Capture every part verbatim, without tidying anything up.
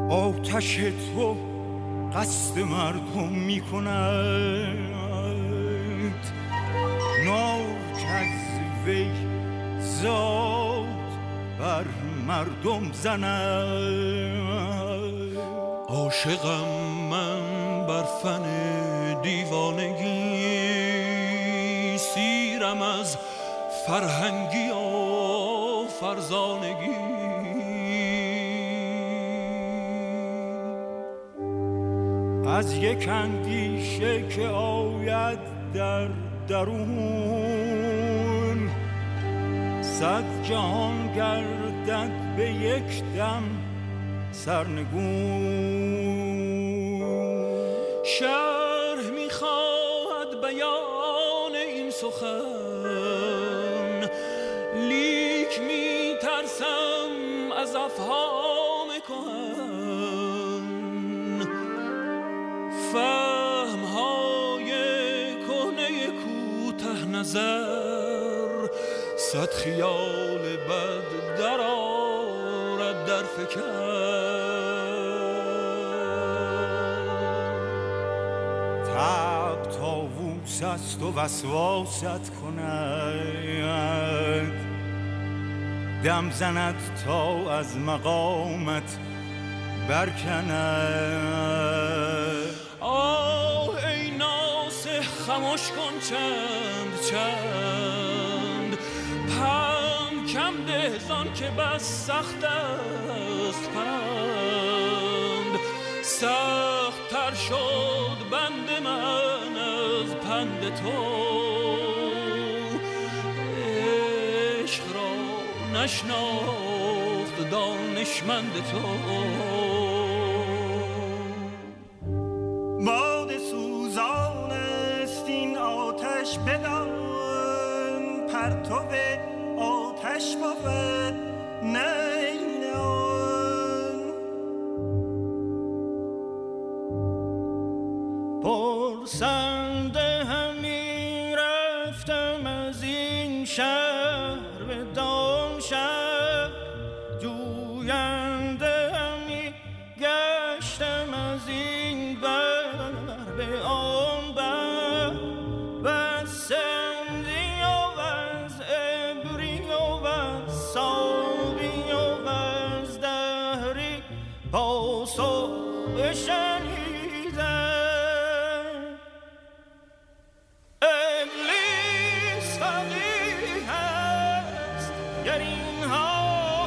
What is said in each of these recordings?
آتش تو قصد مردم می کند، ناک از وی زاد بر مردم زند. عاشقم من بر فن دیوانگی، سیرم از فرهنگی و فرزانگی. از یک اندیشه که آید در درون، صد جهان گردد به یک دم سرنگون. شرح میخواهد بیان این سخن، لیک میترسم از افهام کهن. فهمهای کهنه کوته نظر، صد خیال بد در آرد در فکر. طبع طاووس است و وسواست کند، دم زند تا از مقامت برکند. آه ای ناصح خموش کن چند چند، پند کم ده زان که بس سخت است پند. سخت تر شد بند من از پند تو، عشق را نشناخت دانشمند تو. باد سوزان است این آتش بدان، پرتو آتش بود نیل آن. پرسنده همی رفتم از این شهر به دام شهر، جوینده همی گشتم از این بر به آن بر. و سندی و از ابری و از ساقی و از دهری پاسخ بشنیدم. ابلیس فقیه است گر اینها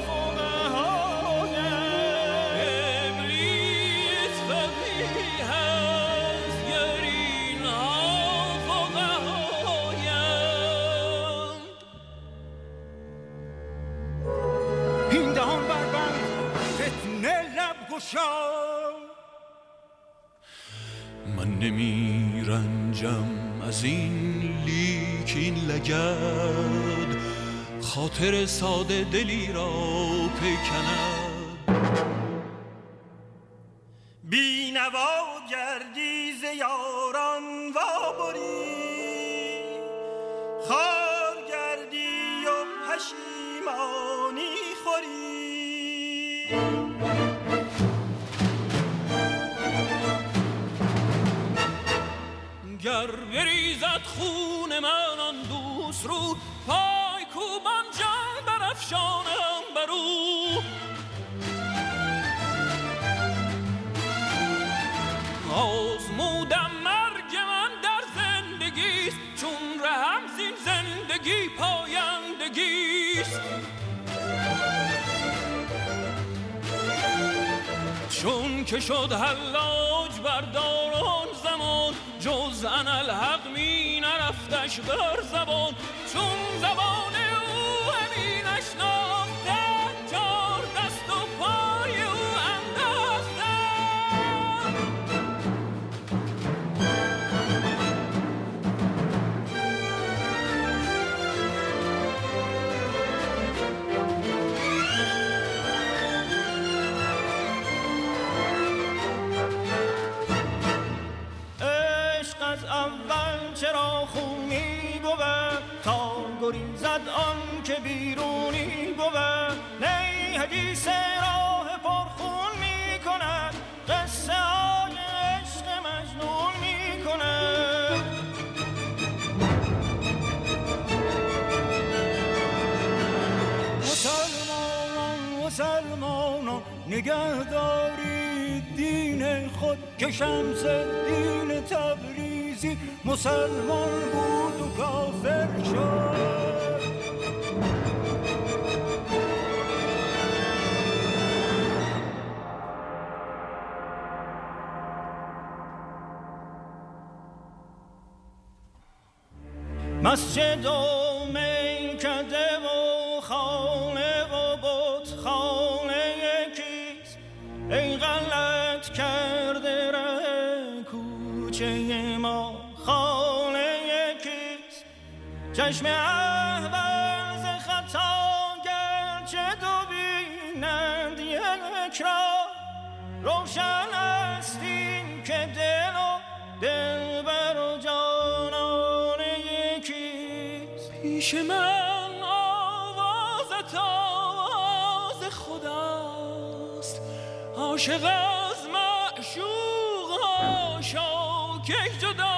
من نمی رنجم از این لیک این لگد، خاطر ساده دلی را پیکند. بی نوا گردی ز یاران وابری، خار گردی و پشیمانی خوری. گر بریزد خون من آن دوست رو، پای کوبان جان برافشانم بر او. آزمودم مرگ من در زندگیست، چون رهم زین زندگی پایندگیست. چون که شد حلاج بردار آن زمان، جز انالحق می نرفتش بر زبان. چون زبان او همی نشناختم، چار دست و پای او انداختم. اول چرا خونی بود تا گریزد آن که بیرونی بود. نه حدیث راه پرخون می کند که شمس دین تبریزی مسلمان بود و کافر شد. مسجد و میکده و خانه و بتخانه یکیست، ای غلط کرده ره کوچه ما خانه یکیست. چشم احول ز خطا گرچه دو بینند یک را، روشن است این که دل و دلبر و جانان یکیست. پیش من آوازت آواز خداست، عاشق از معشوق هاشا که جداست.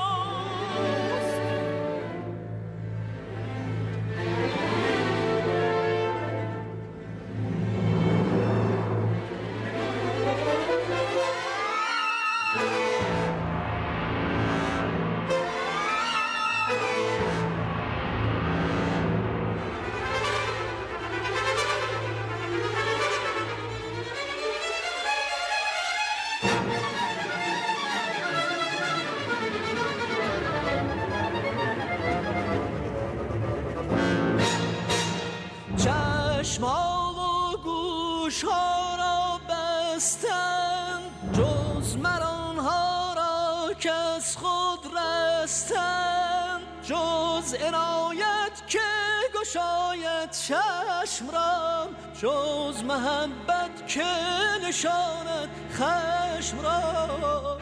چشما و گوش ها را بستم، جز مرانها را که از خود رستم، جز عنایت که گشاید چشم را، جز محبت که نشاند خشم را.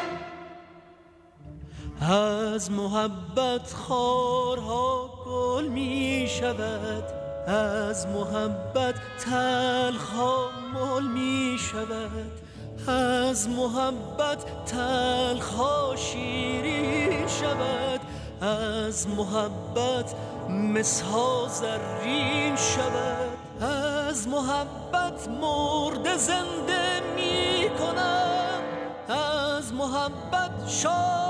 از محبت خارها گل می شود، از محبت تلخ مل می شود، از محبت تلخ شیرین شود، از محبت مسها زرین شود. از محبت مرده زنده می کنم، از محبت شاد